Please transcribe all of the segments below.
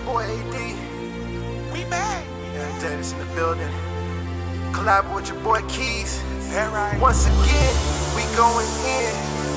boy AD. We mad. Yeah, Dennis in the building. Collab with your boy Keys. That right. Once again, we going in.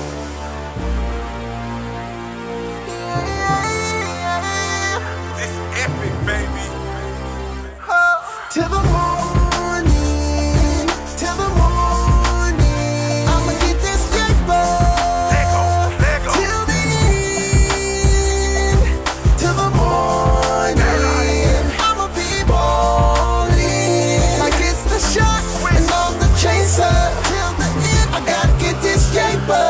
This epic, baby. Till the morning, till the morning, I'ma get this paper. Lego. Till the end, till the morning, I'ma be ballin' like it's the shot, and I'm the chaser. Till the end, I gotta get this paper.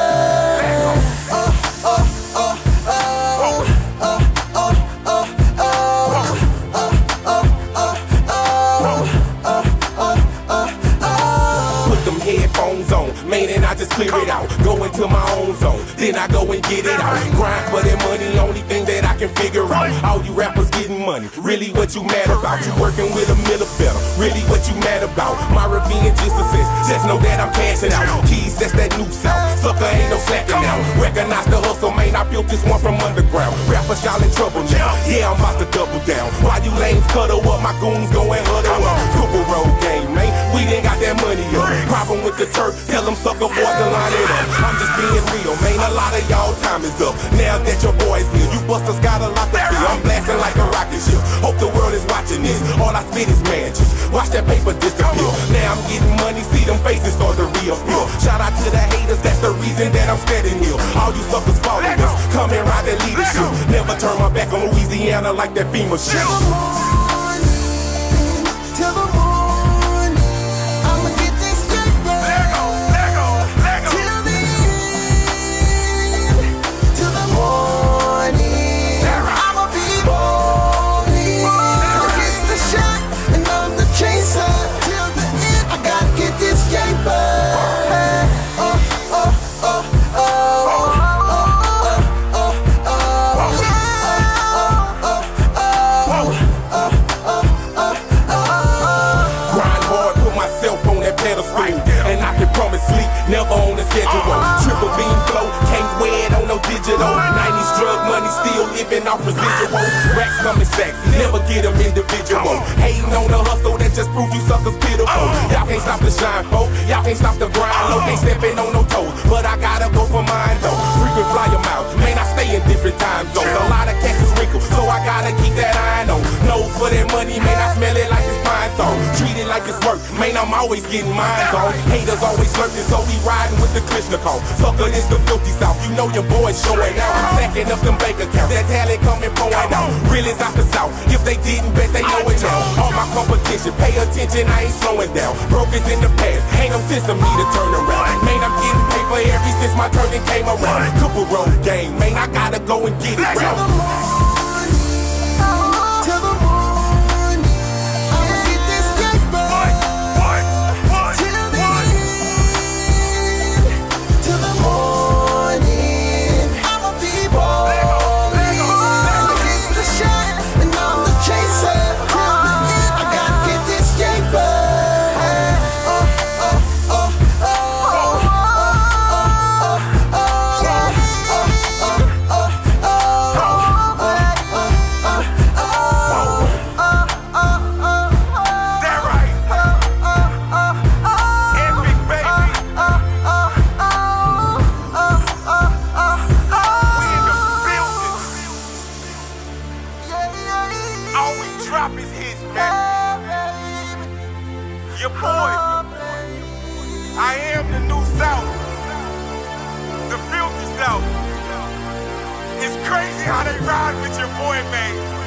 Man, and I just clear it out. Go into my own zone, then I go and get it out. Grind for that money, only thing that I can figure out. All you rappers getting money, really what you mad about? You working with a miller better, really what you mad about? My revenge is success, just know that I'm cashing out. Keys, that's that new south, sucker ain't no slacking out. Recognize the hustle, man, I built this one from underground. Rappers, y'all in trouble now, yeah, I'm about to double down. While you lames cuddle up, my goons go and huddle up. Super road game, man, we done got that money up. Problem with the turf, tell them sucker boys to line it up. I'm just being real, man, a lot of y'all time is up. Now that your boy's here, you busters got a lot to feel. I'm blasting like a rocket ship, hope the world is watching this. All I spit is magic, watch that paper disappear. Now I'm getting money, see them faces start to reappear. Shout out to the haters, that's the reason that I'm standing here. All you suckers following us, come and ride the leadership. Never turn my back on Louisiana like that FEMA shit. Till the morning, till the morning. And I can promise sleep, never on the schedule. Triple beam flow, can't wear it on no digital. 90s drug money, still living off residual. Racks coming sacks, never get them individual. Hating on the hustle, that just proves you suckers pitiful. Y'all can't stop the shine, folk. Y'all can't stop the grind, low. Can't stepping on no toes, but I gotta go for mine though. Frequent flyer mouth, man, I stay in different time zones. A lot of cats is wrinkled, so I gotta keep that iron on. Nose for that money, man, I smell it like it's pine song. Treat it like it's work, man, I'm always getting mine on. Haters always lurking, so we riding with the Klitschko. Sucker, it's the filthy south, you know your boy's showing out. Stacking up them bank accounts, that talent coming pouring out. Real is out the south, if they didn't bet they know it now. All my competition, pay attention, I ain't slowing down. Broke is in the past, ain't no sense of me to turn around. Man, I'm getting paper ever since my turn came around. Cooper road game, man, I gotta go and get it round. All we drop is hits, man. Your boy. I am the new South. The filthy South. It's crazy how they ride with your boy, man.